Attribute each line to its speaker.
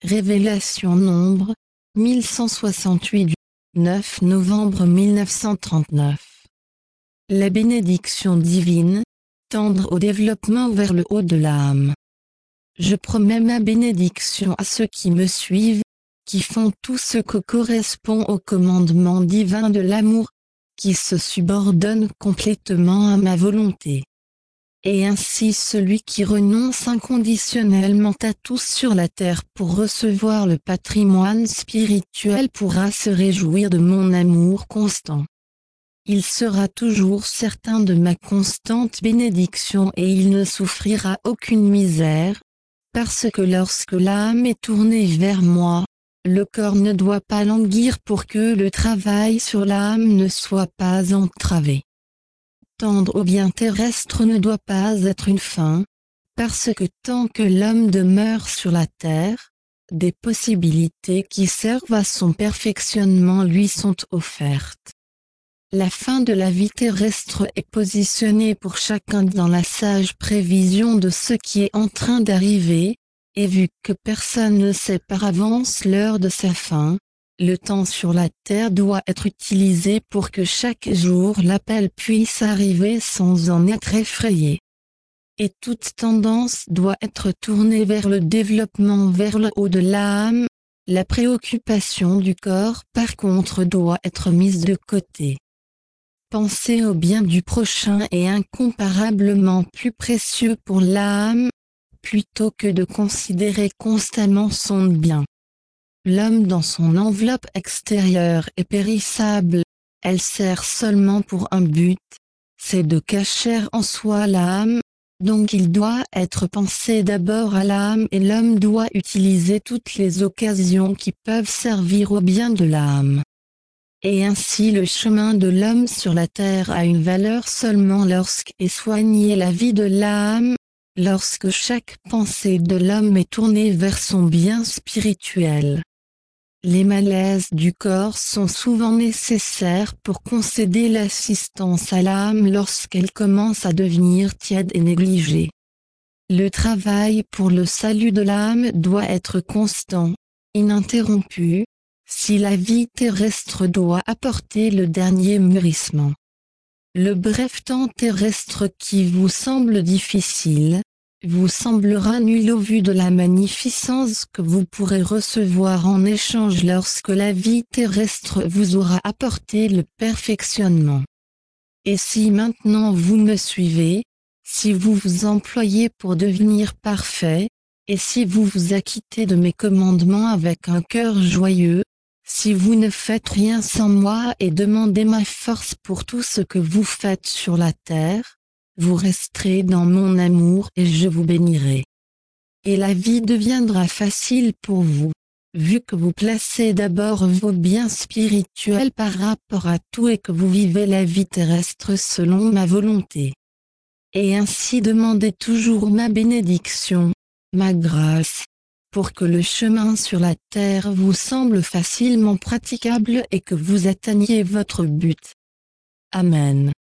Speaker 1: Révélation Nombre, 1168 du 9 novembre 1939. La bénédiction divine, tendre au développement vers le haut de l'âme. Je promets ma bénédiction à ceux qui me suivent, qui font tout ce que correspond au commandement divin de l'amour, qui se subordonnent complètement à ma volonté. Et ainsi celui qui renonce inconditionnellement à tout sur la terre pour recevoir le patrimoine spirituel pourra se réjouir de mon amour constant. Il sera toujours certain de ma constante bénédiction et il ne souffrira aucune misère, parce que lorsque l'âme est tournée vers moi, le corps ne doit pas languir pour que le travail sur l'âme ne soit pas entravé. Tendre au bien terrestre ne doit pas être une fin, parce que tant que l'homme demeure sur la terre, des possibilités qui servent à son perfectionnement lui sont offertes. La fin de la vie terrestre est positionnée pour chacun dans la sage prévision de ce qui est en train d'arriver, et vu que personne ne sait par avance l'heure de sa fin, le temps sur la terre doit être utilisé pour que chaque jour l'appel puisse arriver sans en être effrayé. Et toute tendance doit être tournée vers le développement vers le haut de l'âme, la préoccupation du corps par contre doit être mise de côté. Penser au bien du prochain est incomparablement plus précieux pour l'âme, plutôt que de considérer constamment son bien. L'homme dans son enveloppe extérieure est périssable, elle sert seulement pour un but, c'est de cacher en soi l'âme, donc il doit être pensé d'abord à l'âme et l'homme doit utiliser toutes les occasions qui peuvent servir au bien de l'âme. Et ainsi le chemin de l'homme sur la terre a une valeur seulement lorsqu'est soignée la vie de l'âme, lorsque chaque pensée de l'homme est tournée vers son bien spirituel. Les malaises du corps sont souvent nécessaires pour concéder l'assistance à l'âme lorsqu'elle commence à devenir tiède et négligée. Le travail pour le salut de l'âme doit être constant, ininterrompu, si la vie terrestre doit apporter le dernier mûrissement. Le bref temps terrestre qui vous semble difficile, vous semblera nul au vu de la magnificence que vous pourrez recevoir en échange lorsque la vie terrestre vous aura apporté le perfectionnement. Et si maintenant vous me suivez, si vous vous employez pour devenir parfait, et si vous vous acquittez de mes commandements avec un cœur joyeux, si vous ne faites rien sans moi et demandez ma force pour tout ce que vous faites sur la terre, vous resterez dans mon amour et je vous bénirai. Et la vie deviendra facile pour vous, vu que vous placez d'abord vos biens spirituels par rapport à tout et que vous vivez la vie terrestre selon ma volonté. Et ainsi demandez toujours ma bénédiction, ma grâce, pour que le chemin sur la terre vous semble facilement praticable et que vous atteigniez votre but. Amen.